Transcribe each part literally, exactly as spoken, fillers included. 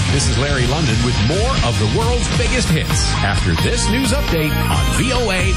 This is Larry London with more of the world's biggest hits after this news update on V O A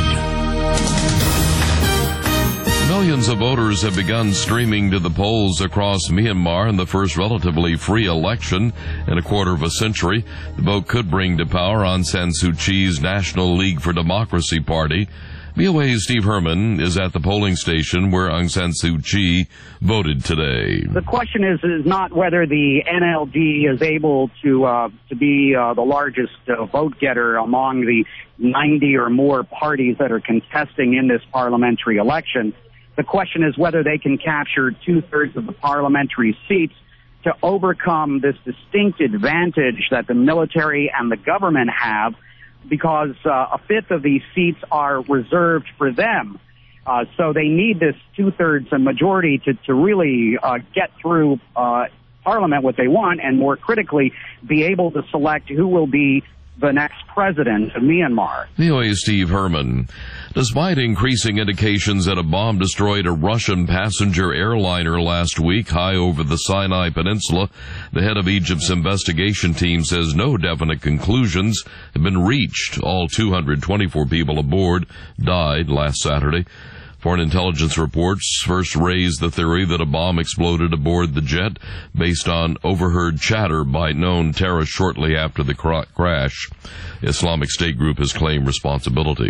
one. Millions of voters have begun streaming to the polls across Myanmar in the first relatively free election in a quarter of a century. The vote could bring to power Aung San Suu Kyi's National League for Democracy party. V O A's Steve Herman is at the polling station where Aung San Suu Kyi voted today. The question is is not whether the N L D is able to uh, to be uh, the largest uh, vote getter among the ninety or more parties that are contesting in this parliamentary election. The question is whether they can capture two-thirds of the parliamentary seats to overcome this distinct advantage that the military and the government have, because uh, a fifth of these seats are reserved for them. Uh, so they need this two-thirds and majority to, to really uh, get through uh, Parliament what they want, and more critically, be able to select who will be the next president of Myanmar. V O A's Steve Herman. Despite increasing indications that a bomb destroyed a Russian passenger airliner last week high over the Sinai Peninsula, the head of Egypt's investigation team says no definite conclusions have been reached. All two hundred twenty-four people aboard died last Saturday. Foreign intelligence reports first raised the theory that a bomb exploded aboard the jet based on overheard chatter by known terrorists shortly after the crash. Islamic State group has claimed responsibility.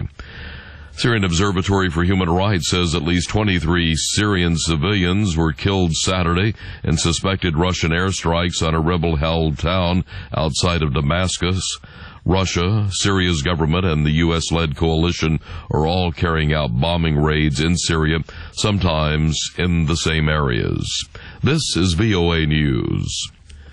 Syrian Observatory for Human Rights says at least twenty-three Syrian civilians were killed Saturday in suspected Russian airstrikes on a rebel-held town outside of Damascus. Russia, Syria's government, and the U S-led coalition are all carrying out bombing raids in Syria, sometimes in the same areas. This is V O A News.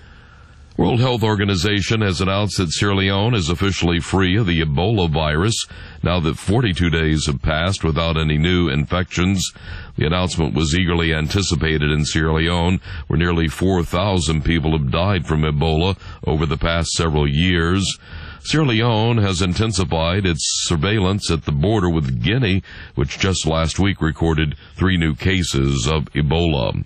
World Health Organization has announced that Sierra Leone is officially free of the Ebola virus now that forty-two days have passed without any new infections. The announcement was eagerly anticipated in Sierra Leone, where nearly four thousand people have died from Ebola over the past several years. Sierra Leone has intensified its surveillance at the border with Guinea, which just last week recorded three new cases of Ebola.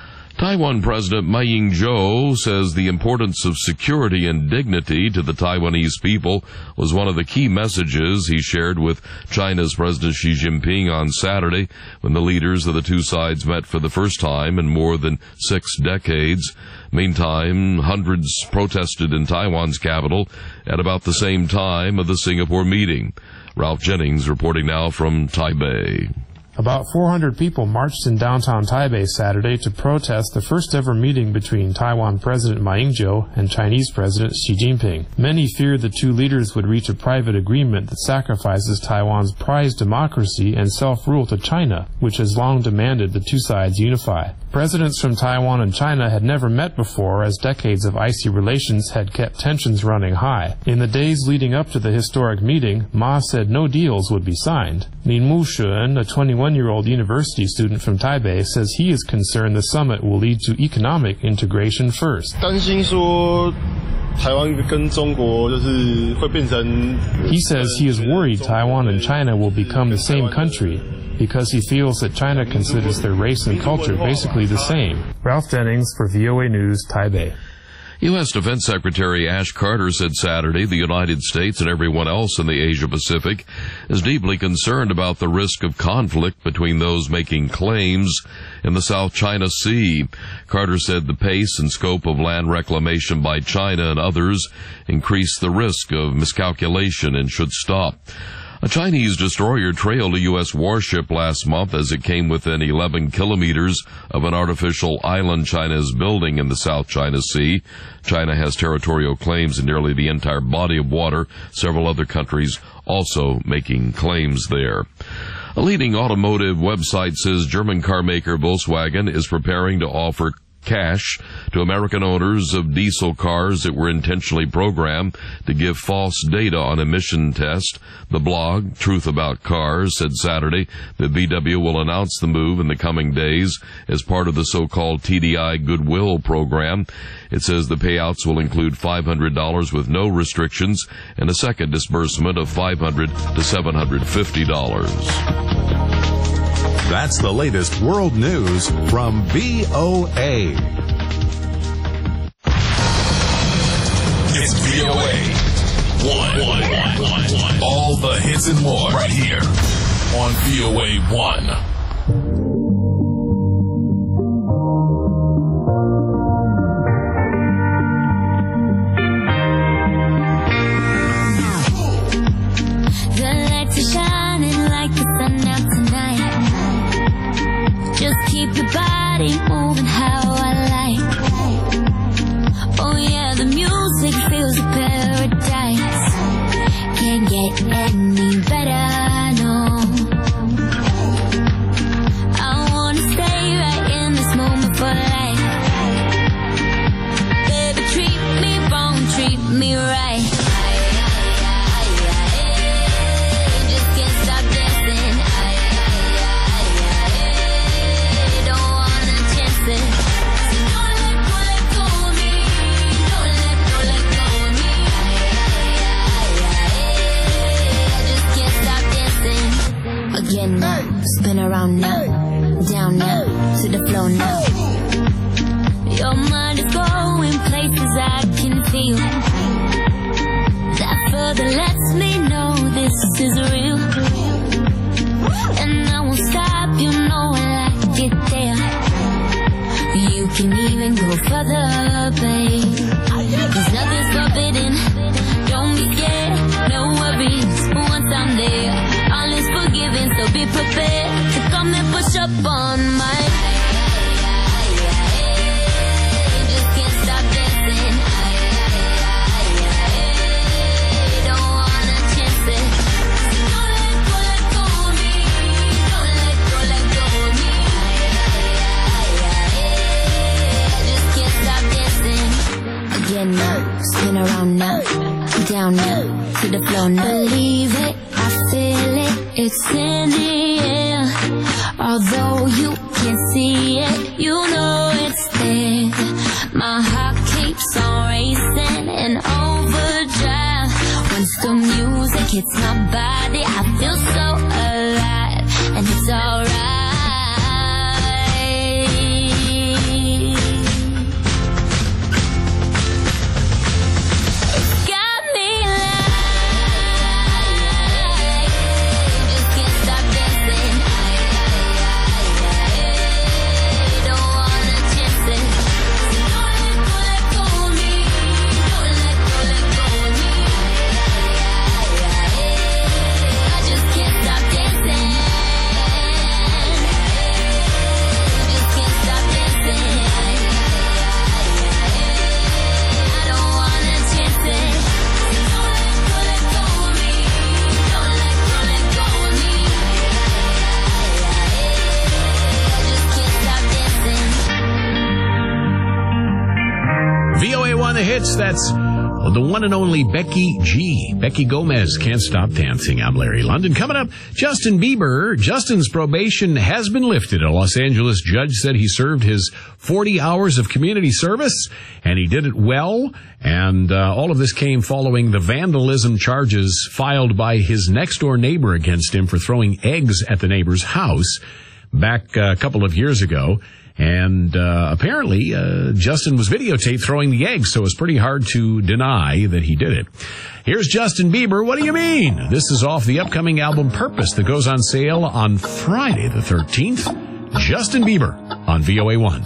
Taiwan President Ma Ying-jeou says the importance of security and dignity to the Taiwanese people was one of the key messages he shared with China's President Xi Jinping on Saturday when the leaders of the two sides met for the first time in more than six decades. Meantime, hundreds protested in Taiwan's capital at about the same time of the Singapore meeting. Ralph Jennings reporting now from Taipei. About four hundred people marched in downtown Taipei Saturday to protest the first-ever meeting between Taiwan President Ma Ying-jeou and Chinese President Xi Jinping. Many feared the two leaders would reach a private agreement that sacrifices Taiwan's prized democracy and self-rule to China, which has long demanded the two sides unify. Presidents from Taiwan and China had never met before, as decades of icy relations had kept tensions running high. In the days leading up to the historic meeting, Ma said no deals would be signed. Lin Mu-shun, a twenty-one-year-old university student from Taipei, says he is concerned the summit will lead to economic integration first. He says he is worried Taiwan and China will become the same country, because he feels that China considers their race and culture basically the same. Ralph Jennings for V O A News, Taipei. U S Defense Secretary Ash Carter said Saturday the United States and everyone else in the Asia-Pacific is deeply concerned about the risk of conflict between those making claims in the South China Sea. Carter said the pace and scope of land reclamation by China and others increase the risk of miscalculation and should stop. A Chinese destroyer trailed a U S warship last month as it came within eleven kilometers of an artificial island China is building in the South China Sea. China has territorial claims in nearly the entire body of water, several other countries also making claims there. A leading automotive website says German car maker Volkswagen is preparing to offer cash to American owners of diesel cars that were intentionally programmed to give false data on emission tests. The blog, Truth About Cars, said Saturday that V W will announce the move in the coming days as part of the so-called T D I Goodwill program. It says the payouts will include five hundred dollars with no restrictions and a second disbursement of five hundred dollars to seven hundred fifty dollars. That's the latest world news from V O A. It's V O A one. One, one, one, one. All the hits and more right here on V O A one. Keep your body moving how I like. Oh yeah, the music feels a paradise. Can't get any better, no. I wanna stay right in this moment for life. Baby, treat me wrong, treat me right. Just can't stop dancing. Again now, spin around now, down now, to the floor now. Your mind is going places I can feel. That further lets me know this is real. And I won't stop, you know I like it there. You can even go further, babe. Cause nothing's forbidden, don't be scared, no worries. Once I'm there, all is forgiven, so be prepared to come and push up on my. Just can't stop dancing. Don't wanna chance it. Don't let go, let go of me. Don't let go, let go of me. Just can't stop dancing. Again now, spin around now, down now, to the floor now. Believe it, I feel it, it's in the air. Although you can't see it, you know it's there. My heart keeps on racing in overdrive. Once the music hits my body, I feel so alive, and it's alright. The hits, that's the one and only Becky G. Becky Gomez, Can't Stop Dancing. I'm Larry London. Coming up, Justin Bieber. Justin's probation has been lifted. A Los Angeles judge said he served his forty hours of community service, and he did it well. And uh, all of this came following the vandalism charges filed by his next-door neighbor against him for throwing eggs at the neighbor's house back uh, a couple of years ago. And uh, apparently, uh, Justin was videotaped throwing the eggs, so it's pretty hard to deny that he did it. Here's Justin Bieber. What do you mean? This is off the upcoming album Purpose that goes on sale on Friday the thirteenth. Justin Bieber on V O A one.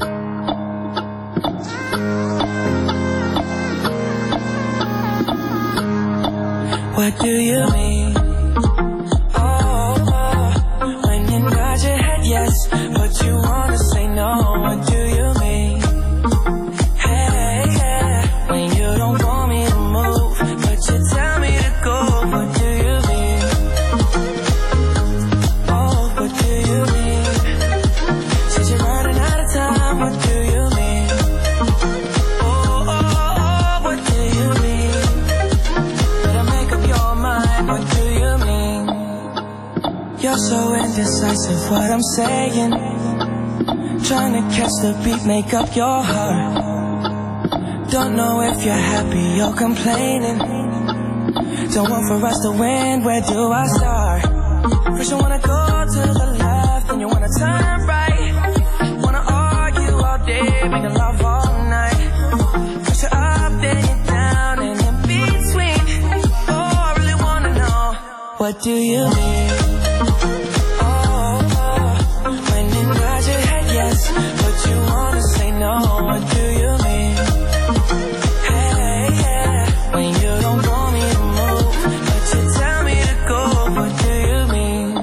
What do you mean? Oh, oh, when you nod your head yes, but you wanna say no. What do you mean? Hey, yeah, when you don't want me to move, but you tell me to go. What do you mean? Oh, what do you mean? Said you're running out of time. What do you mean? Oh, oh, oh, what do you mean? Better make up your mind. What do you mean? You're so indecisive. What I'm saying. Trying to catch the beat, make up your heart. Don't know if you're happy or complaining. Don't want for us to win, where do I start? First you wanna go to the left, then you wanna turn right. Wanna argue all day, making love all night. First you're up, then you're down, and in what do you mean? Oh, oh, when you nod your head yes, but you wanna say no, what do you mean? Hey, yeah, when you don't want me to move, but you tell me to go, what do you mean?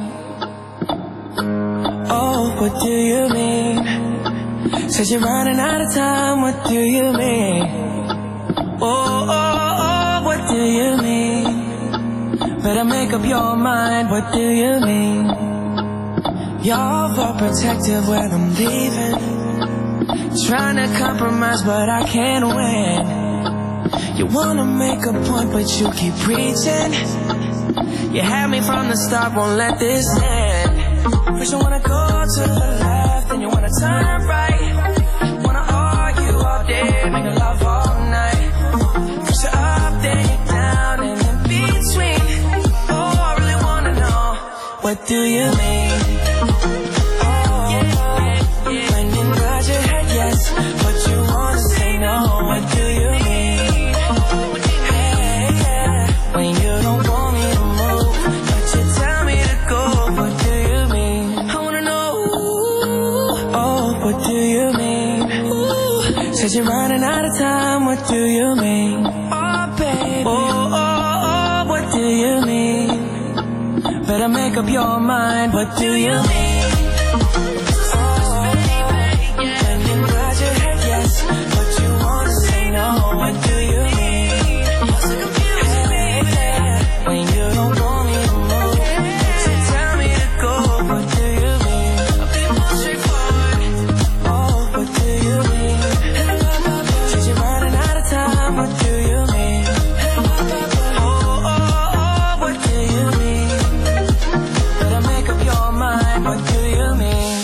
Oh, what do you mean? Says you're running out of time, what do you mean? Oh, oh, oh, what do you mean? Better make up your mind, what do you mean? You're overprotective when I'm leaving, trying to compromise but I can't win. You wanna make a point but you keep preaching. You had me from the start, won't let this end. First you wanna go to the left, then you wanna turn right. Wanna argue all day, make love all night. First you're up, then you're down, and in between. Oh, I really wanna know, what do you mean? Oh, when you nod your head yes, but you wanna say no, what do you mean? Hey, yeah, when you don't want me to move, but you tell me to go, what do you mean? I wanna know, oh, what do you mean? Ooh, says you're running out of time, what do you mean? Oh, baby, oh, oh, oh, what do you mean? Better make up your mind, what do you mean? Oh, when you nod your head yes, but you wanna say no, what do you mean? Hey, yeah, when you don't want me to move, so tell me to go, what do you mean? I'll be more straightforward. Oh, what do you mean? Says you're running out of time, what do you mean? Oh, oh, oh, what do you mean? Better make up your mind, what do you mean?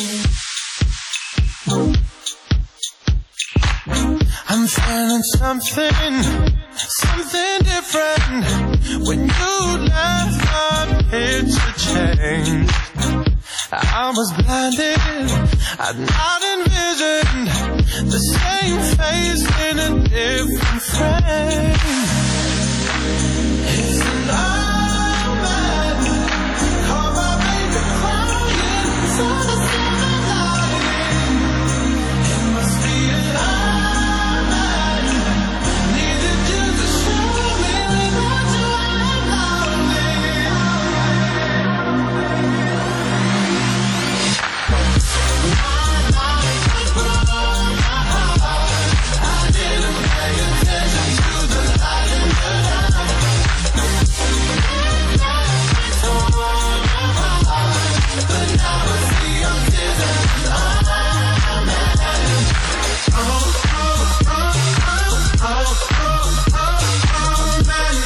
I'm feeling something, something different. When you left, my picture changed. I was blinded, I'd not envisioned the same face in a different frame. It's an automatic, call my baby crying, so the summer lighting. It must be an automatic, needed you to show me without you I'm lonely. I didn't pay attention to the light in the dark. But now I see I'm different. Oh, oh, oh, oh, oh, oh,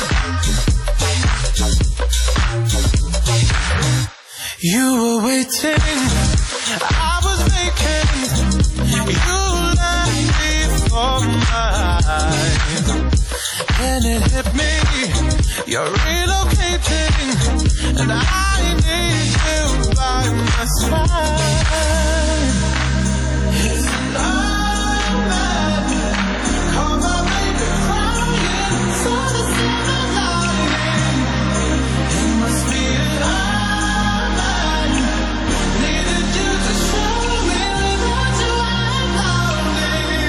man. You were waiting, I was vacant. You left me for mine. Then it hit me, you're relocating, and I need you by my side. It's an automatic, call my baby crying, so the summer lighting. It must be an automatic, needed you to show me without you I'm lonely.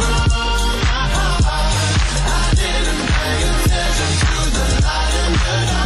I didn't pay attention to the light in the dark.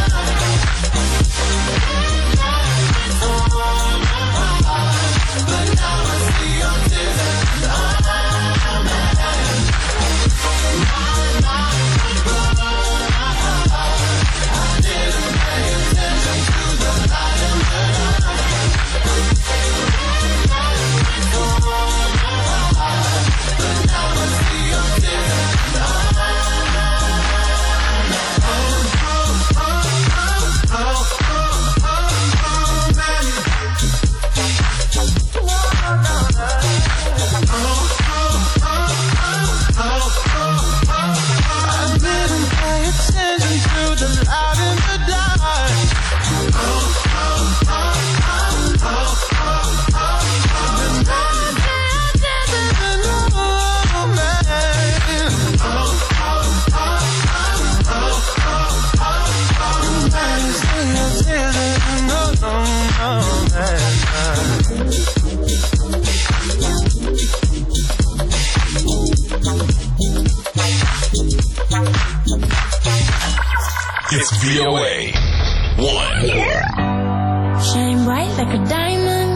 It's V O A one. Shine bright like a diamond.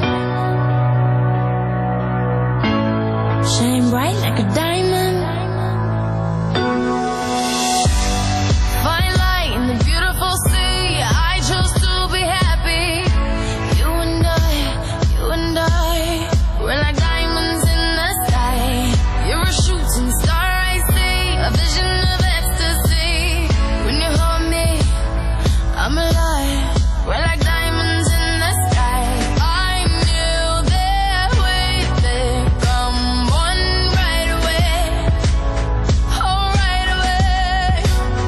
Shine bright like a diamond. Fine light in the beautiful sea. I chose to be happy. You and I, you and I, we're like diamonds in the sky. You're a shooting star, I see, a vision of ecstasy. When you hold me, I'm alive. We're like diamonds in the sky. I knew that we'd become one right away. Oh, right away.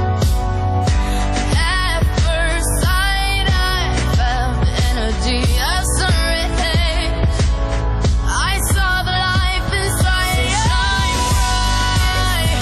At first sight, I felt the energy of sun rays. I saw the life inside you. Shine bright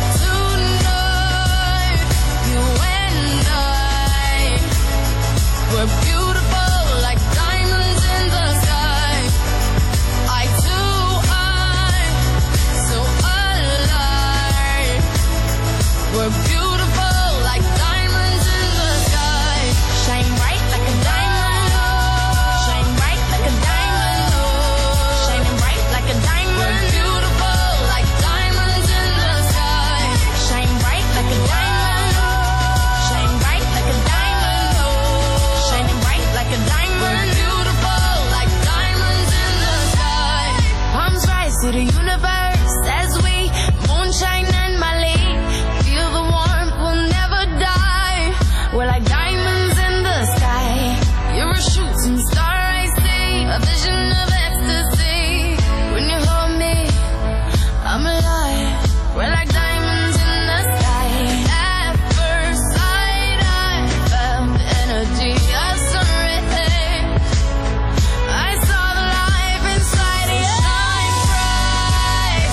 tonight. You and I, we're beautiful like diamonds in the sky. I too, I'm so alive. We're beautiful like diamonds in the sky. Shine bright like a diamond. Shine bright like a diamond. Shining bright like a diamond. We're beautiful like diamonds in the sky. Shine bright like a diamond. Shine bright like a diamond. Shining bright like a diamond. We're beautiful like diamonds in the sky. Palms rise to the universe as we moonshine and Mali. Feel the warmth, we'll never die. We're like diamonds in the sky. You're a shooting star, I see, a vision of ecstasy. When you hold me, I'm alive. We're like diamonds in the sky. At first sight, I felt the energy of sun rays. I saw the life inside you. Shine bright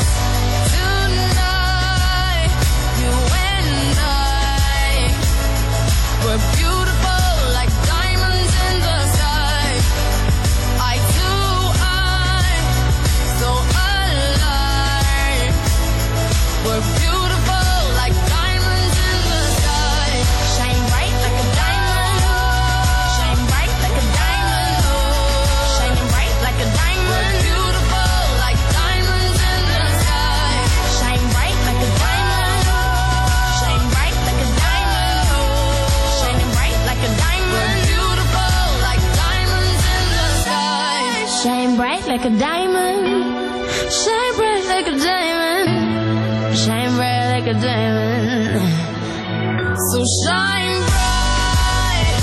tonight. You and I, we're beautiful like diamonds in the sky. I too, I'm so alive. We're beautiful like diamonds in the sky. Shine bright like a diamond. Shine bright like a diamond. Shining bright like a diamond. We're beautiful like diamonds in the sky. Shine bright like a diamond. Shine bright like a diamond. Shining bright like a diamond. We're beautiful like diamonds in the sky. Shine bright like a diamond. Shine bright like a diamond. Shine bright like a diamond. So shine bright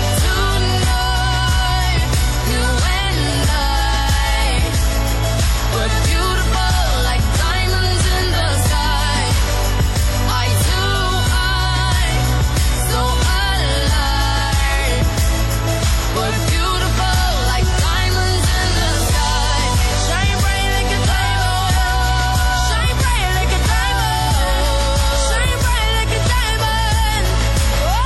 tonight. You and I, we're beautiful like diamonds in the sky. I too, I'm so alive. We're beautiful like diamonds in the sky. Shine bright like a diamond. Shine bright like a diamond. Shine bright like a diamond. Oh,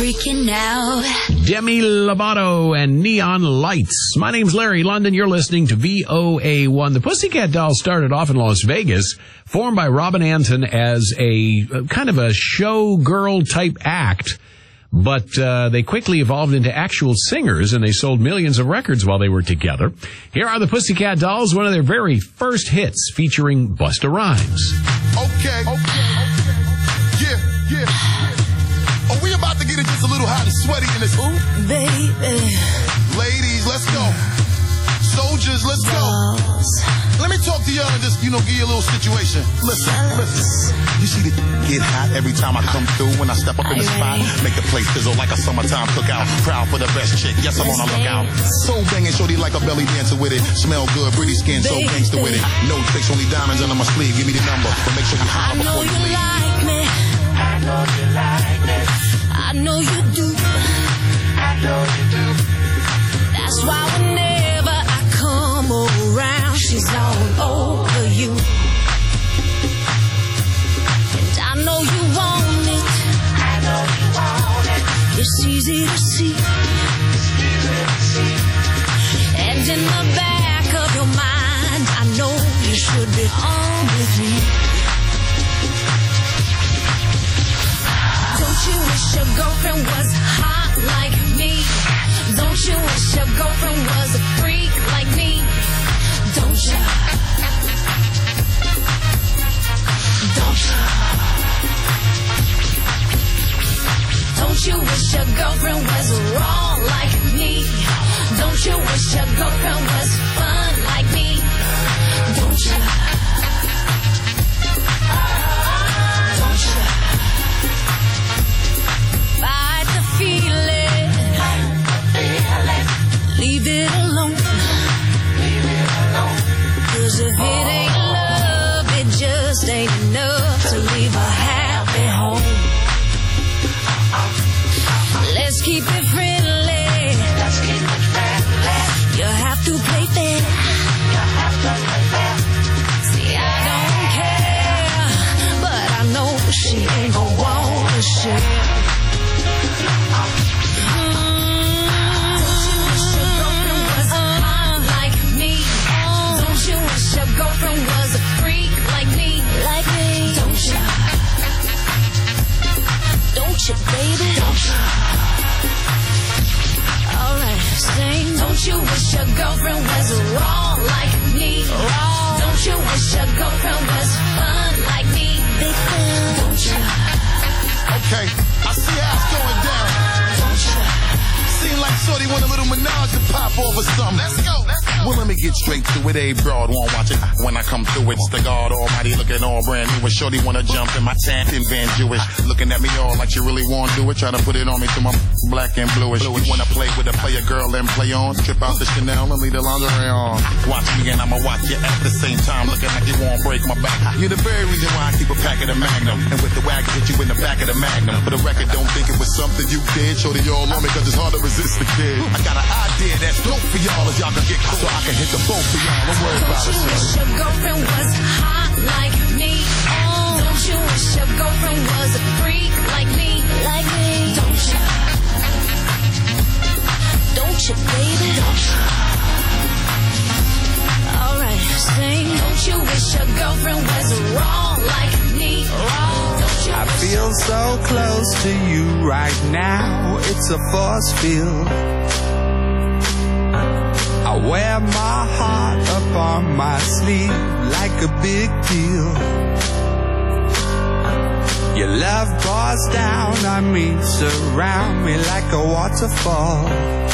freaking out. Demi Lovato and Neon Lights. My name's Larry London. You're listening to V O A one. The Pussycat Dolls started off in Las Vegas, formed by Robin Anton as a uh, kind of a showgirl type act. But uh, they quickly evolved into actual singers, and they sold millions of records while they were together. Here are the Pussycat Dolls, one of their very first hits, featuring Busta Rhymes. Okay, okay, okay. Yeah, yeah. Are we about to get it just a little hot and sweaty in this? Ooh, Baby. ladies, let's go. Soldiers, let's go. Let me talk to y'all and just, you know, give you a little situation. Listen, listen. You see the get hot every time I come through. When I step up in the spot, make the place fizzle like a summertime cookout. Proud for the best chick, yes, I'm on a lookout. So banging, shorty like a belly dancer with it. Smell good, pretty skin, so gangster with it. No tricks, only diamonds under my sleeve. Give me the number, but make sure you I holler know before you you leave. like me. I know you like me. I know you do. I know you do. That's why whenever I come around, she's all over you. And I know you want it. I know you want it. It's easy to see. It's easy to see. And in the back of your mind, I know you should be on with me. Don't you wish your girlfriend was hot like me? Don't you wish your girlfriend was a freak like me? Don't you? Don't you? Don't you wish your girlfriend was raw like me? Don't you wish your girlfriend was fun like me? Don't you? Don't you? Fight the feeling. Leave it alone. Leave it alone. Cause if it ain't love, it just ain't enough to leave a happy home. Let's keep it friendly. Let's keep it friendly. You have to play fair. You have to play fair. See, I don't care, but I know she ain't gon' wanna share. Your girlfriend was a freak like me, like me. Don't you? Don't you, baby? Don't you? Alright, sing. Don't you wish your girlfriend was raw like me? Raw. Don't you wish your girlfriend was fun like me? Big fan. Don't you? Okay, I see how it's going down. Don't you? Seem like shorty want a little menage to pop off or something. Let's go, let's go. Well, let me get straight to it. A broad won't watch it when I come through. It's the God Almighty looking all brand new. And shorty wanna jump in my tent and Van Jewish. Looking at me all like you really wanna do it. Trying to put it on me till my black and bluish. You wanna play with a player girl and play on. Trip out the Chanel and leave the lingerie on. Watch me and I'ma watch you at the same time. Looking like you won't break my back. You're the very reason why I keep a pack of the Magnum. And with the wagon hit you in the back of the Magnum. For the record, don't think it was something you did. Shorty all on me cause it's hard to resist the kid. I got an idea that's dope for y'all as y'all can get close. So I can hit the boat for y'all. Don't worry about it. Don't you wish your girlfriend was hot like me? Oh. Don't you wish your girlfriend was a freak like me? Like me? Don't you? Don't you, baby? Don't you? Alright, sing. Don't you wish your girlfriend was raw like me? Raw. Don't you I feel so close to you right now. It's a force field. I wear my heart up on my sleeve like a big deal. Your love pours down on me, surround me like a waterfall.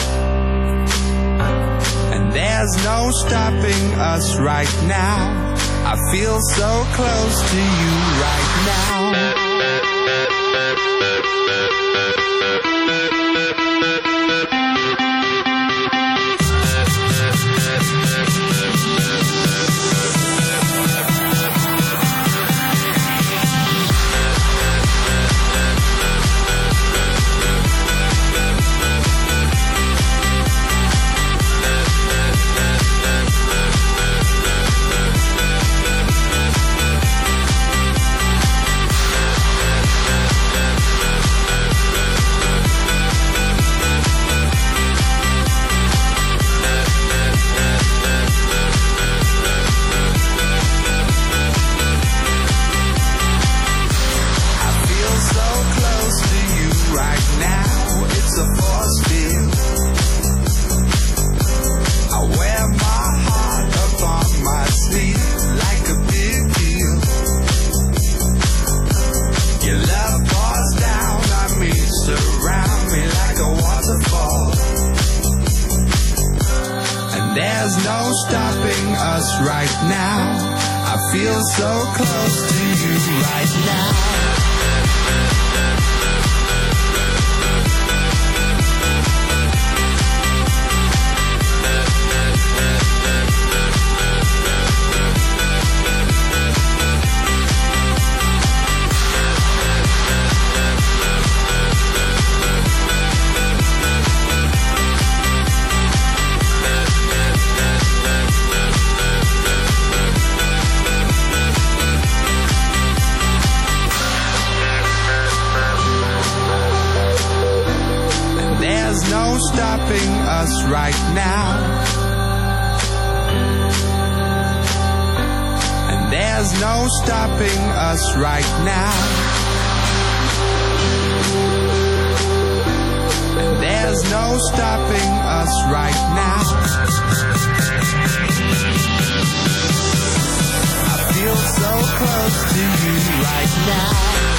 And there's no stopping us right now. I feel so close to you right now. stopping us right now. I feel so close to you right now. There's no stopping us right now. And there's no stopping us right now. And there's no stopping us right now. I feel so close to you right now.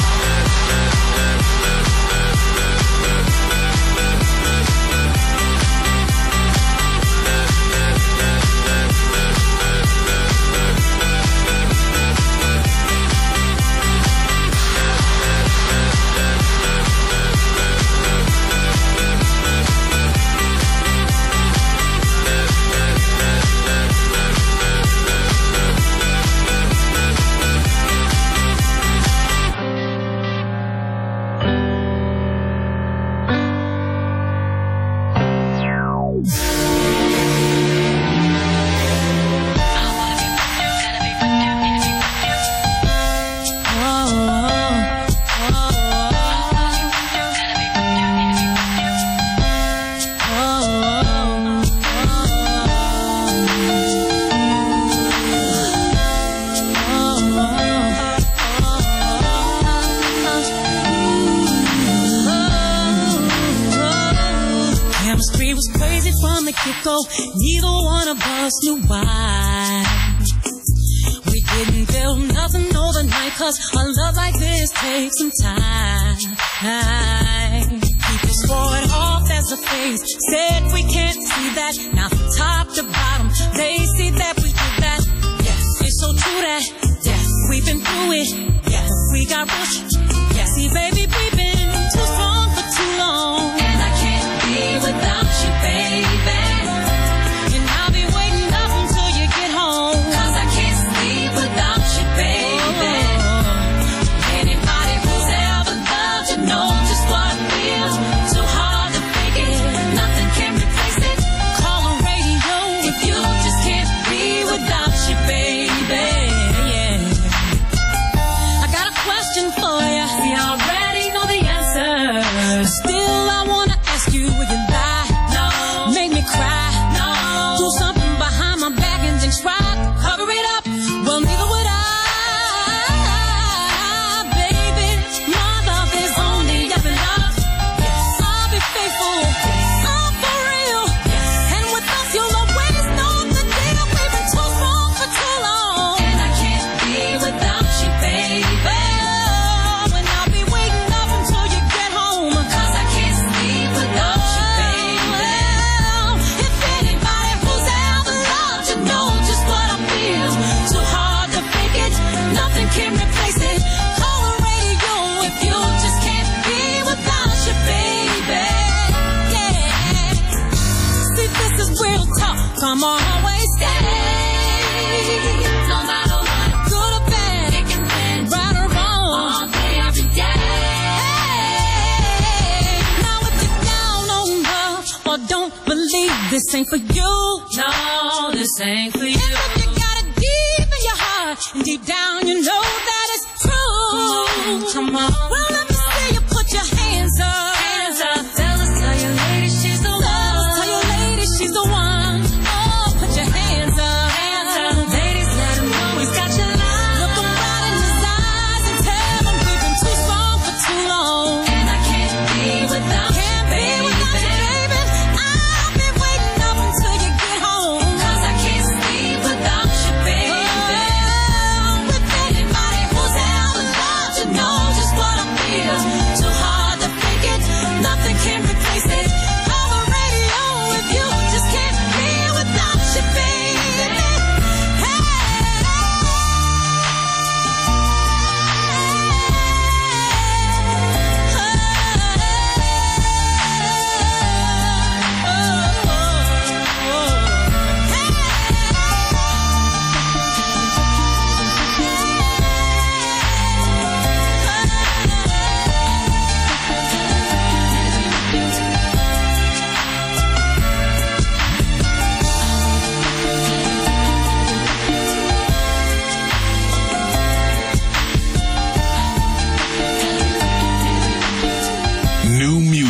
Chemistry was crazy from the get-go. Neither one of us knew why. We didn't build nothing overnight, cause a love like this takes some time. People swore it off as a phase, said we can't see that. Now from top to bottom, they see that we did that. Yes, it's so true that, yes, we've been through it. Yes, we got rushed. Yes, see baby, we've been too strong for too long. And I can't be without you, baby. And I'll be waiting up until you get home, cause I can't sleep without you, baby. Anybody who's ever loved you knows just what I feel. Too hard to fake it, nothing can replace it. Call on radio if you just can't be without you, baby. Yeah. I got a question for you. We already know the answer. Still, I wanna ask you, will you lie? No. Make me cry? No. Do something behind my back and then try to cover it up? Well, neither would I, baby. My love is only up and up. Yes. I'll be faithful. Yes. I'm for real. Yes. And with us, you'll always know the deal. We've been too strong for too long. And I can't be without you, baby. Oh, and I'll be waiting up until you get home, cause I can't sleep without you, baby. If anybody who's ever loved you knows just what I feel. Too hard to fake it, nothing can replace it. Call the radio if you just can't be without you, baby. Yeah. See, this is real talk. Come on, always stay. No matter what, good or bad, thick and thin, right or wrong, all day, every day. Now if you're down on love or don't believe, this ain't for you. No, this ain't for you. And if you got it deep in your heart and deep down you know that it's true. Come on, well let me see you put your hands up. Hands up, tell us, tell your lady she's the one. Tell your lady she's the one. Oh, put your hands up. Hands up, ladies, let him know he's got your line. Look him right in his eyes and tell him we've been too strong for too long. And I can't be without you, baby. I'll be waiting up until you get home, cause I can't sleep without you, baby. Oh, with anybody who's ever loved you knows just what I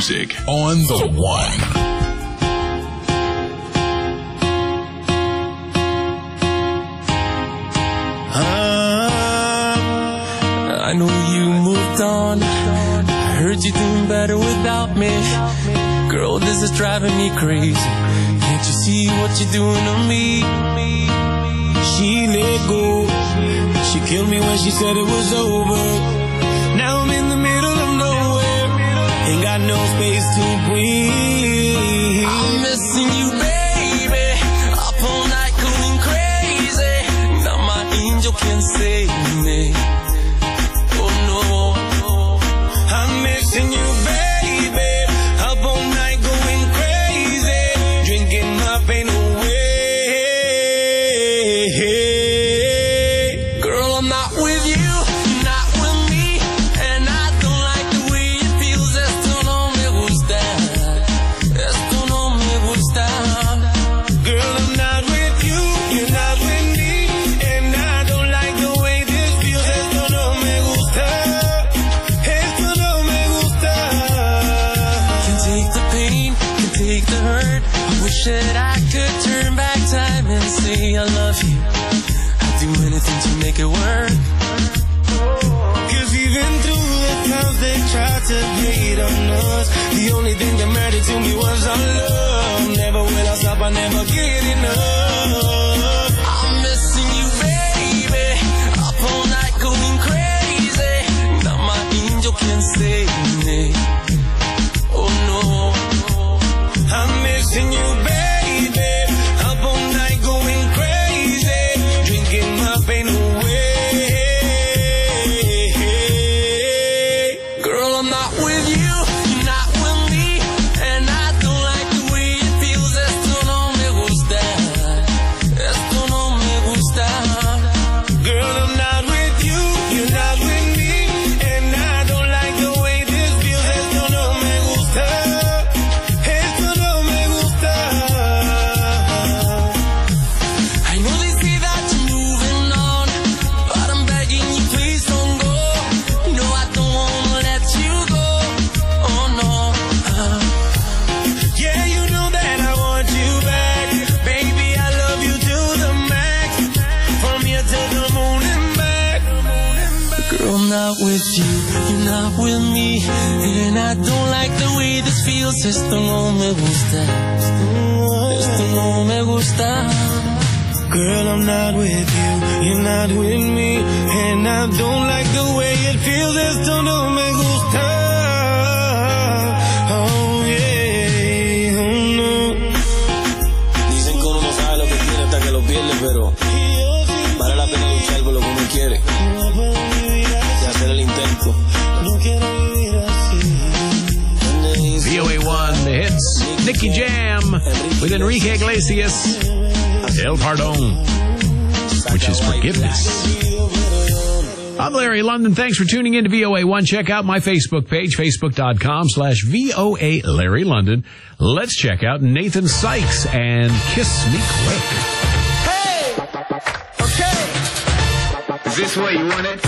music on the one. I know you moved on. I heard you doing better without me. Girl, this is driving me crazy. Can't you see what you're doing to me? She let go. She killed me when she said it was over. Now I'm in the middle of nowhere. Ain't got no space to breathe. I'm missing you, baby. Up all night going crazy. Now my angel can't save me. I'm missing you, baby. Up all night going crazy. Drinking my pain away. Girl, I'm not with you, not with me. And I don't like the way it feels. Esto no me gusta. Esto no me gusta. Girl, I'm not with you, you're not with me. And I don't like the way this feels. Esto no me gusta. Take the hurt. I wish that I could turn back time and say I love you. I'd do anything to make it work. Cause even through the times they tried to hate on us, the only thing that mattered to me was our love. Never will I stop, I never get enough. I'm missing you, baby. Up all night going crazy. Now my angel can't save me. Oh no. I'm missing you, baby. Up all night going crazy. Drinking my pain away. Girl, I'm not with you, not with me. And I don't like the way it feels. Esto no me gusta. Esto no me gusta. Girl, I'm not with you, you're not with me. And I don't like the way this feels. Esto no me gusta. I'm not with you, you're not with me. And I don't like the way this feels. Esto no me gusta. Esto no me gusta. Girl, I'm not with you, you're not with me. And I don't like the way it feels. Esto no me gusta. Oh yeah, oh no. Dicen que uno no sabe lo que tiene hasta que lo pierde, pero vale la pena luchar por lo que uno quiere. El intento. V O A one, the hits. Nicky Jam with Enrique Iglesias. El Pardon, which is forgiveness. I'm Larry London. Thanks for tuning in to V O A one. Check out my Facebook page, facebook.com slash VOA Larry London. Let's check out Nathan Sykes and Kiss Me Quick. Hey! Okay. Is this what you wanted?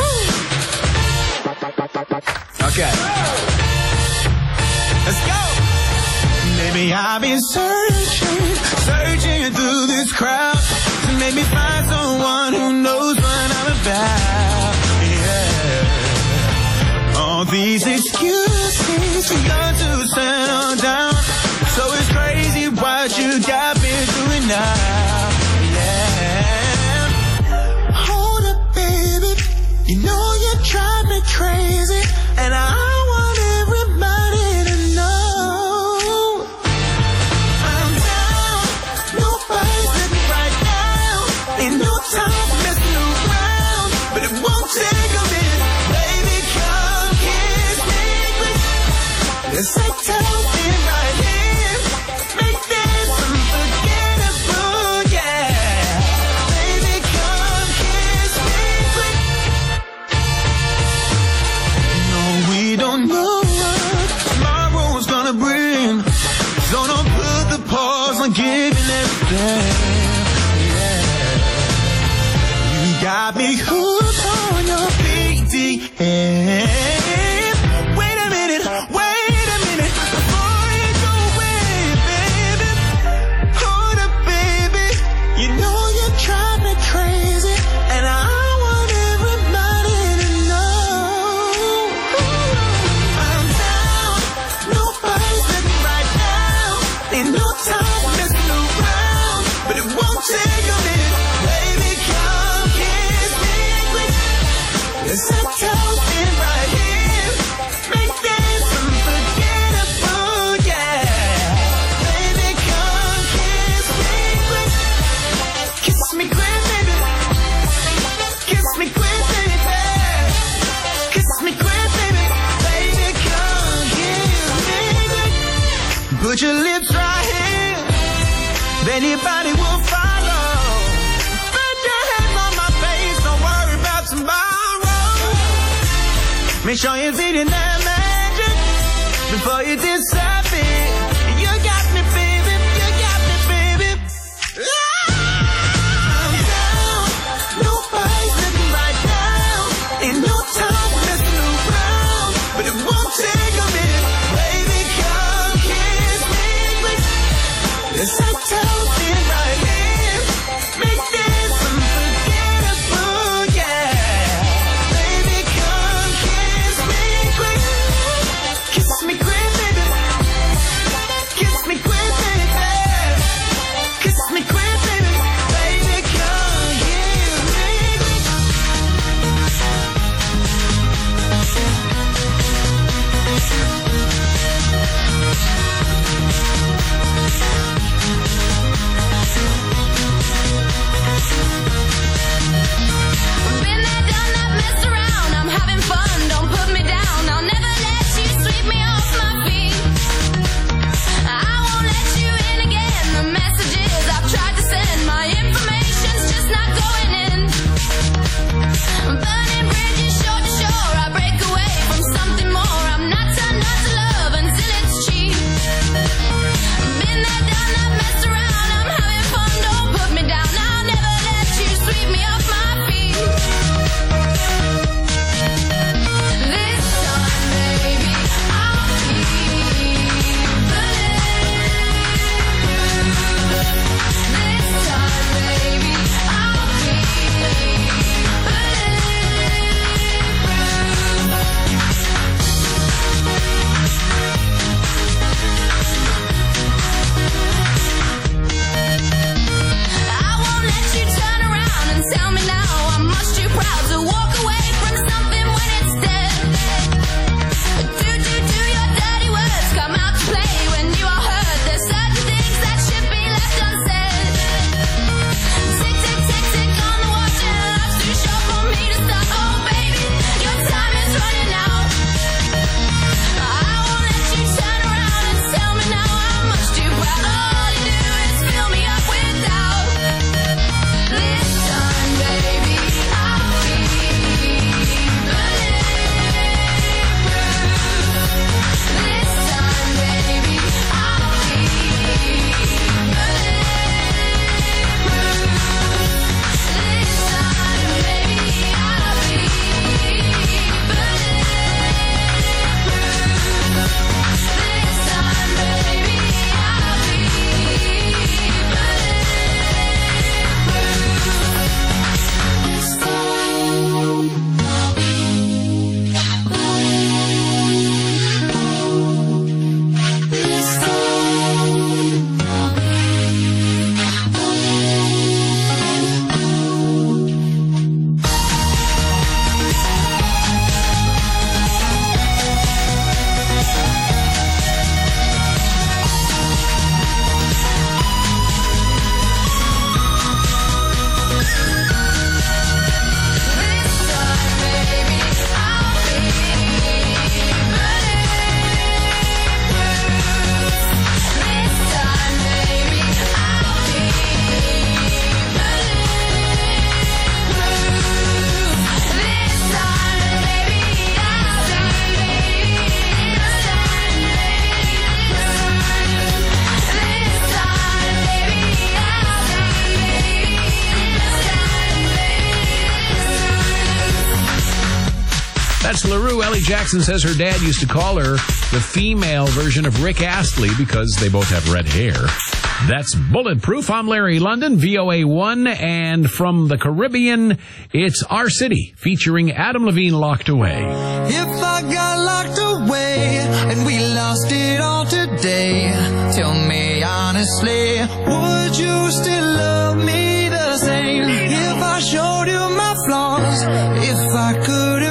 Okay. Let's go. Maybe I've been searching, searching through this crowd to maybe find someone who knows what I'm about. Yeah. All these excuses for you to settle down. So it's crazy what you got me doing now. Yeah. Hold up, baby. You know you drive me crazy, and I want everybody to know I'm down. Nobody's looking right now. Ain't no time for messing around, but it won't take a minute. Baby, come kiss me quick. Let's Let's toasting right here. Make this unforgettable, yeah. Baby, come kiss me quick. Kiss me quick, baby. Kiss me quick, baby. Kiss me quick, baby. Baby, come kiss me quick. Put your lips right here. Anybody will follow. Put your hands on my face. Don't worry about tomorrow. Make sure you're feeling that magic before you disappear. You got me, baby. You got me, baby. I'm down. Nobody's looking right now. Ain't no time for messing around, but it won't take a minute. Baby, come kiss me quick. Let's have toasting right here. Make this unforgettable, yeah. Baby, come kiss me quick. Kiss me quick, baby. Kiss me quick, baby. Kiss me quick, baby. Baby, come kiss me quick. Been there, done that, messed around. I'm having fun, don't put me down. I'll never let you sweep me off my feet. I won't let you in again. The messages I've tried to send, my information's just not going in. Burning bridges shore to shore, I break away from something more. I'm not turned on to love until it's cheap. Been there, done that, messed around. I'm having fun, don't put me down. I'll never let you sweep me off my feet. This time, baby, I'll be bulletproof. This time, baby, I'll be I won't let you turn around and tell me now I'm much too proud to walk away from something when it's dead. Do, do, do your dirty words come out to play when you are hurt? There's certain things that should be left unsaid. Tick, tick, tick, tick on the watch and life's too short for me to stop. Oh, baby, your time is running out. I won't let you turn around and tell me now I'm much too proud. All you do is fill me up with doubt. This time, baby, I'll be bulletproof. This time, baby, I'll be bulletproof. This time, baby, I'll be bulletproof. This time, baby, I'll be That's LaRue. Ellie Jackson says her dad used to call her the female version of Rick Astley because they both have red hair. That's Bulletproof. I'm Larry London, V O A one, and from the Caribbean, it's Our City, featuring Adam Levine, Locked Away. If I got locked away and we lost it all today, tell me honestly, would you still love me the same? If I showed you my flaws, if I could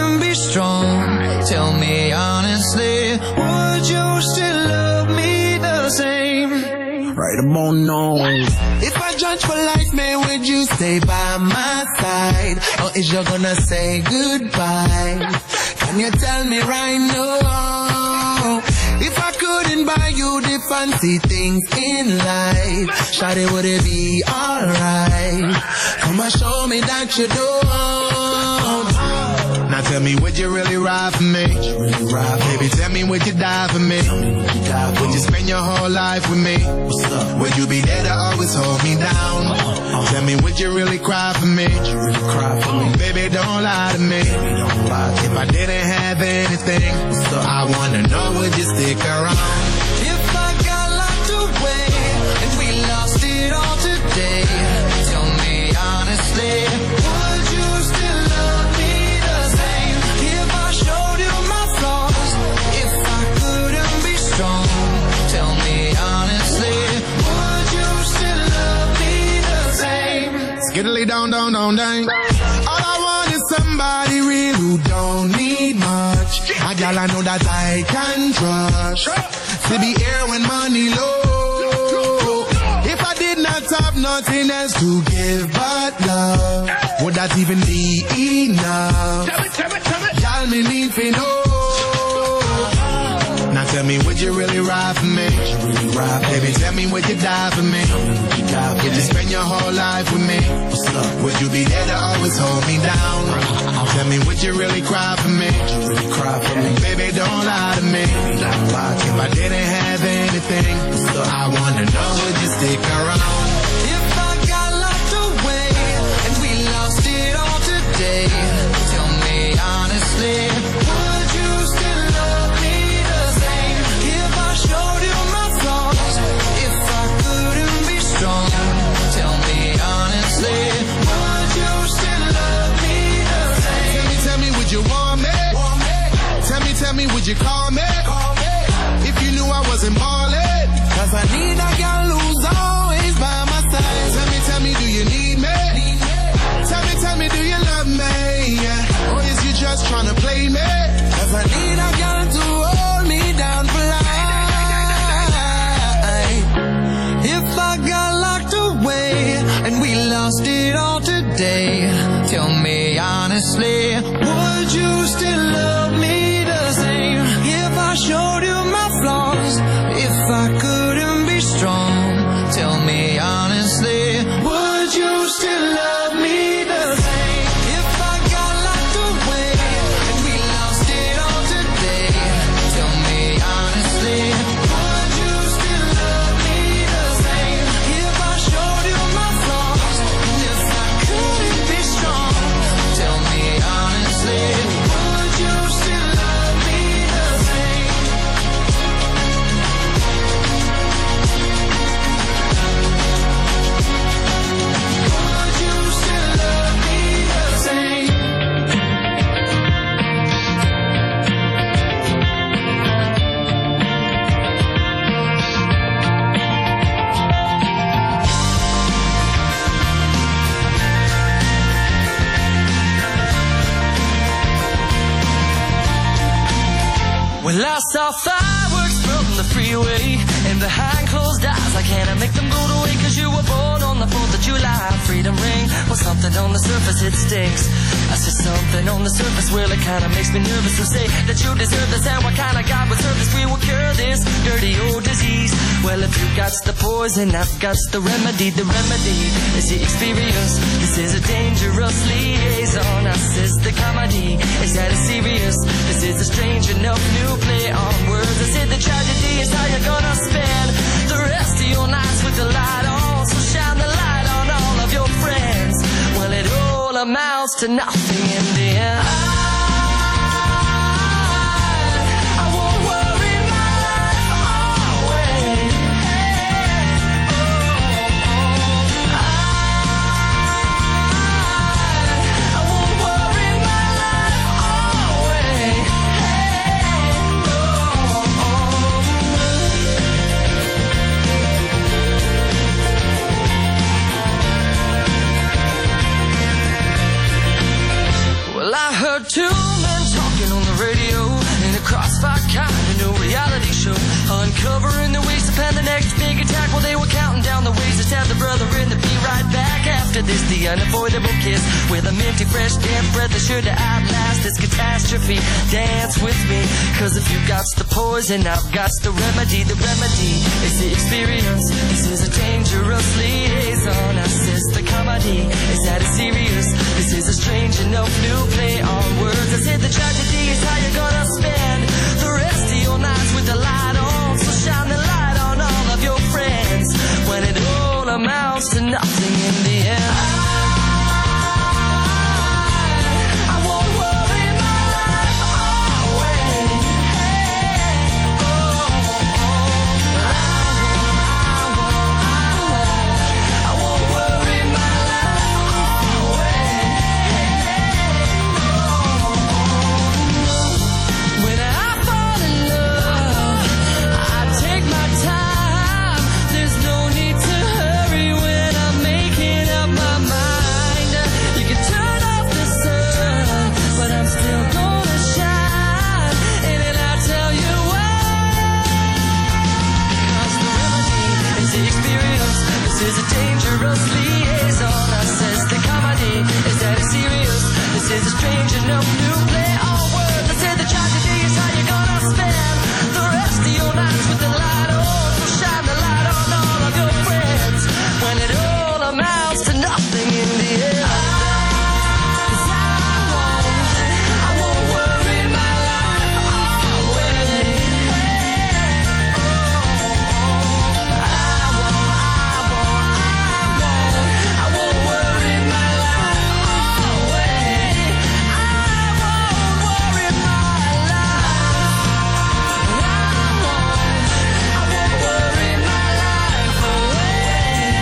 bono. If I judge for life, man, would you stay by my side? Or is you gonna say goodbye? Can you tell me right now? If I couldn't buy you the fancy things in life, shawty, would it be alright? Come and show me that you don't. Now tell me, would you really ride for me? Baby, tell me, would you die for me? Would you spend your whole life with me? Would you be there to always hold me down? Tell me, would you really cry for me? Baby, don't lie to me. If I didn't have anything, I wanna know, would you stick around? If I got locked away and we lost it all today, tell me honestly, would you still love me the same? If I showed you my flaws, if I couldn't be strong, tell me honestly, would you still love me the same? Skiddly down, down, down, down. All I want is somebody real who don't need much. A gal I know that I can trust. To be here when money low. If I did not have nothing else to give but love, would that even be enough? Y'all me need to know. Now tell me, would you really ride for me? Baby, tell me, would you die for me? Would you spend your whole life with me? Would you be there to always hold me down? Tell me, would you really cry for me? Baby, don't lie to me. If I didn't have anything, I wanna know, would you stick around? If I got locked away and we lost it all today, tell me honestly, would you still love me the same? If I showed you my flaws, if I couldn't be strong, tell me honestly, would you still love me the same? Tell me, tell me, would you want me? Tell me, tell me, would you call me? If you knew I wasn't ballin', cause I need a girl who's always by my side. Tell me, tell me, do you need me? Tell me, tell me, do you love me? Or is you just tryna play me? Cause I need a girl to hold me down for life. If I got locked away and we lost it all today, tell me honestly, would you still love me the same? If I showed you my flaws, if I couldn't be strong, tell me honestly, would you still love me the same? If I got locked away and we lost it all today, tell me honestly, would you still love me the same? If I showed you my flaws, and if I couldn't be strong, tell me honestly, would you still love me the same? Would you still love me the same? Well, I saw fireworks from the freeway and behind closed eyes I can't make them go to waste. Cause you were born on the fourth of July. Freedom ring, well, something on the surface, it stinks. I said something on the surface, well, it kinda makes me nervous to say that you deserve this. And what kind of God would serve this? We will cure this dirty old disease. Well, if you got the poison, I've got the remedy. The remedy is the experience. This is a dangerous liaison. Us is the comedy. Is that it serious? This is a strange enough new play on words. I said the tragedy is how you're gonna spend the rest of your nights with the light on. So shine the light on all of your friends. Well, it all amounts to nothing in the end. I won't worry my life away. I won't worry my life away. So uncovering the ways to plan the next big attack while they were counting down the ways to stab the brother in the be right back after this. The unavoidable kiss with a minty fresh damp breath that sure to outlast this catastrophe. Dance with me, cause if you got the poison, I've got the remedy. The remedy is the experience. This is a dangerous liaison. Assist the comedy. Is that it serious? This is a strange enough new play on words. I said the tragedy is how you're gonna spend the rest of your nights with the light on. So shine the light on all of your friends when it all amounts to nothing in the end. I won't worry my life away. I won't worry my life away. When I fall in love, I take my time. There's no need to hurry when I'm making up my mind. You can turn off the sun, but I'm still gonna shine. And then I'll tell you why. Cause the remedy is the experience. This is a dangerous liaison. I says the comedy is that it's serious. This is a strange enough new play on words. I said the tragedy is how you're gonna spend the rest of your nights with the light on. So shine the light on all of your friends when it all amounts to nothing in the end. 'Cause I won't, I won't worry my life away. I won't, I won't, I won't, I won't worry my life away. I won't worry my life. I won't, I won't worry my life away.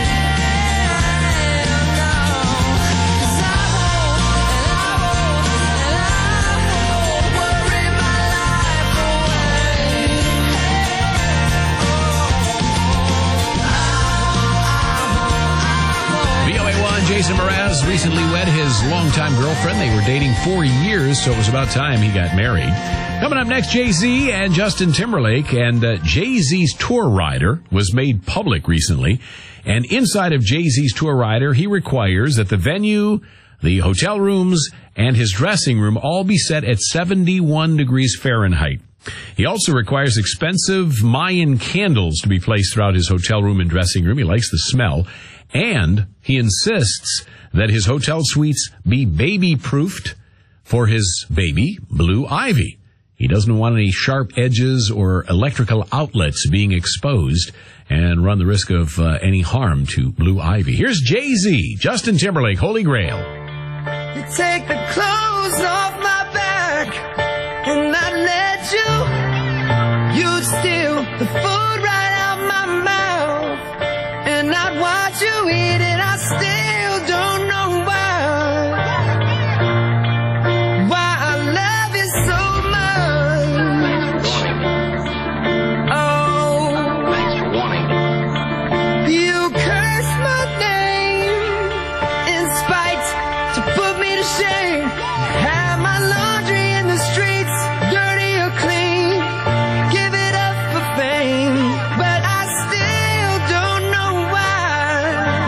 No, 'cause I won't, and I won't, and I won't worry my life V O A one, Jason Mraz recently wed his longtime girlfriend. They were dating four years, so it was about time he got married. Coming up next, Jay-Z and Justin Timberlake. And uh, Jay-Z's tour rider was made public recently. And inside of Jay-Z's tour rider, he requires that the venue, the hotel rooms, and his dressing room all be set at seventy-one degrees Fahrenheit. He also requires expensive Mayan candles to be placed throughout his hotel room and dressing room. He likes the smell. And he insists that his hotel suites be baby-proofed for his baby, Blue Ivy. He doesn't want any sharp edges or electrical outlets being exposed and run the risk of uh, any harm to Blue Ivy. Here's Jay-Z, Justin Timberlake, Holy Grail. You take the clothes off my back and I'd let you. You'd steal the food right out my mouth and I'd watch you eat it. I still don't know why. Why I love you so much. Oh, thanks for wanting. You curse my name in spite to put me to shame. Have my laundry in the streets, dirty or clean. Give it up for fame, but I still don't know why.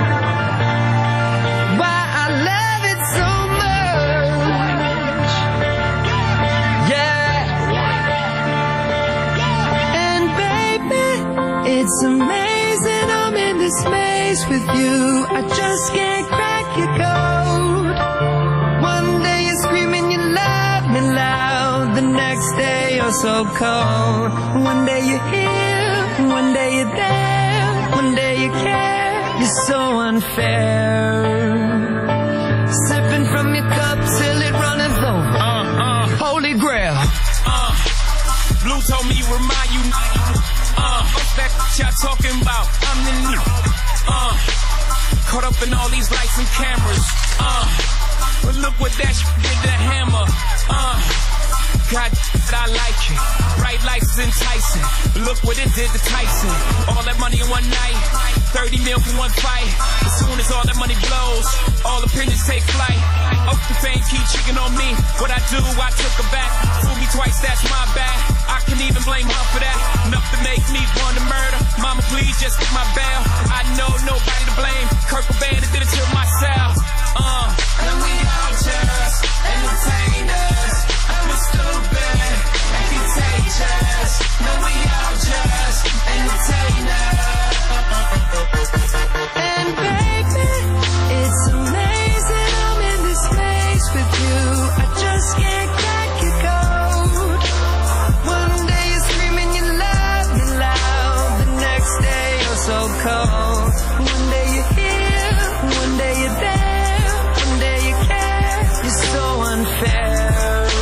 Why I love it so much. Yeah. And baby, it's amazing I'm in this space with you. I just can't crack your code. One day you're screaming you love me loud, the next day you're so cold. One day you're here, one day you're there, one day you care. You're so unfair. Sipping from your cup till it runneth over. Uh, uh. Holy Grail. Uh, Blue told me remind you. Uh, what's that y'all talking about? I'm the new. Uh, caught up in all these lights and cameras. Uh, but look what that sh- did to Hammer. Uh, God, I like it. Bright lights is enticing. Look what it did to Tyson. All that money in one night. thirty mil for one fight. As soon as all that money blows, all opinions take flight. Up the fame, keep chicken on me. What I do, I took her back. Fool me twice, that's my bad. I can even blame her for that. Enough that make me want to murder. Mama, please just get my bail. I know nobody to blame. Kurt Cobain did it to myself. Uh. And we all just entertainers. And we're stupid and contagious. No, we all just entertainers. And baby, it's amazing I'm in this space with you. I just can't crack your code. One day you're screaming you love me loud. The next day you're so cold. One day you're here, one day you're there. One day you care, you're so unfair.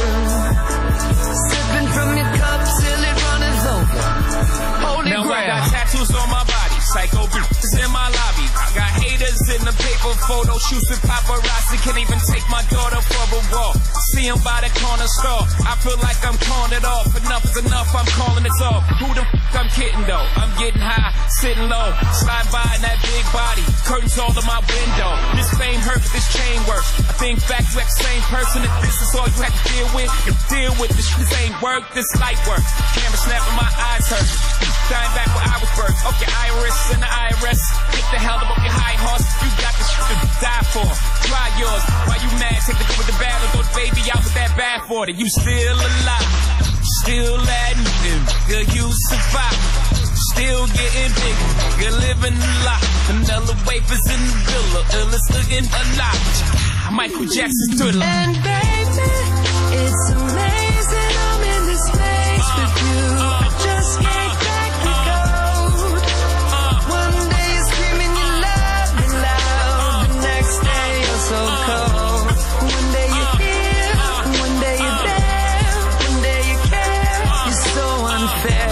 Sipping from your cup till it runneth over. Holy Now grail. I got tattoos on my body, psycho bitches in my lobby. Got haters in the paper photo shoots with paparazzi. Can't even take my daughter for a walk. See him by the corner store. I feel like I'm calling it off. Enough is enough, I'm calling it off. Who the f I'm kidding though? I'm getting high, sitting low. Slide by in that big body. Curtains all in my window. This fame hurts, this chain works. I think back to that same person. If this is all you had to deal with, you deal with this. This ain't work, this light work. Camera snapping, my eyes hurt. Dying back where I was birthed. Okay, Iris and the I R S. Get the hell up your high horse. You got the shit to die for. Try yours. Why you mad? Take the good with the bad. Or throw the baby out with that bad for it. You still alive. Still admitting. Girl, you survive. Still getting big. You're living a lot. Vanilla wafers in the villa. Illest looking alive. Michael Jackson thriller. And baby, it's amazing I'm in this space with you. I just can't crack the code. One day you're screaming you love me loud. The next day you're so cold. One day you're here, one day you're there. One day you care, you're so unfair.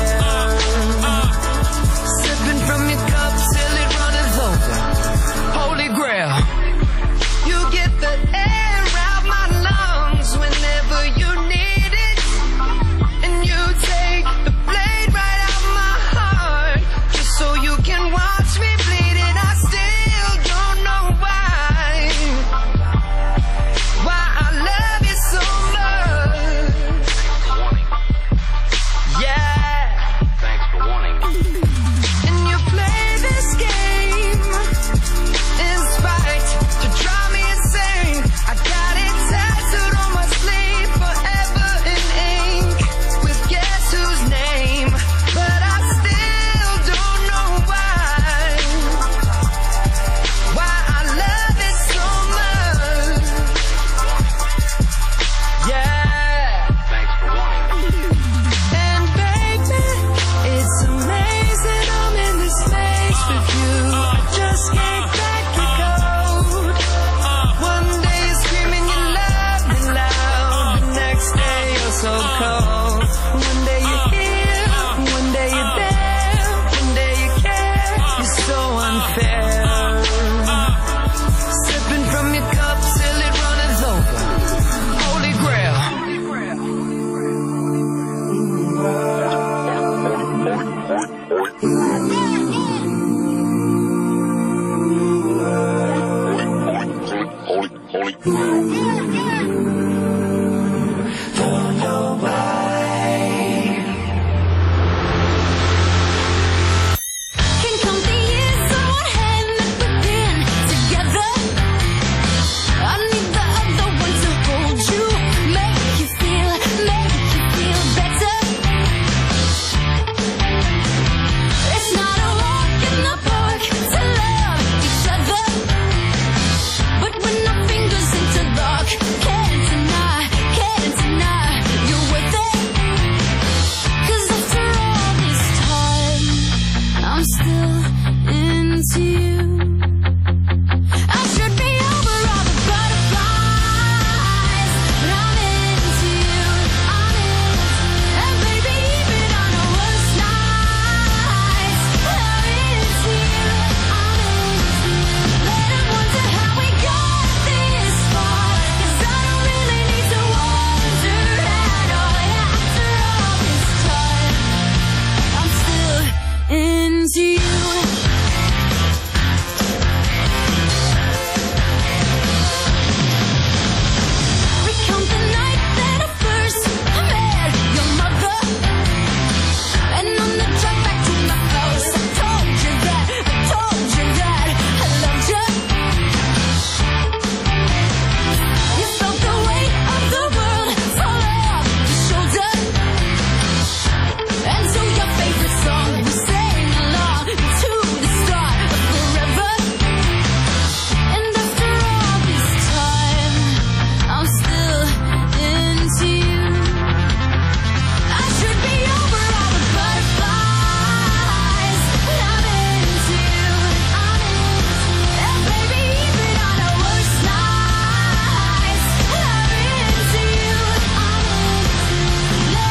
Sipping from your cup till it runneth over. Holy grail. You get the air out my lungs whenever you need it. And you take the blade right out my heart just so you can watch me bleed. And I still don't know why. Why I love you so much. Yeah. Thanks for warning. And you play this game in spite to drive me insane. I got it tattooed on my sleeve forever in ink with guess whose name. But I still don't know why. Why I love it so much. Yeah. Thanks for warning. And baby, it's amazing I'm in this space with you. I just can't crack your code. One day you're screaming you love me loud. The next day you're so cold.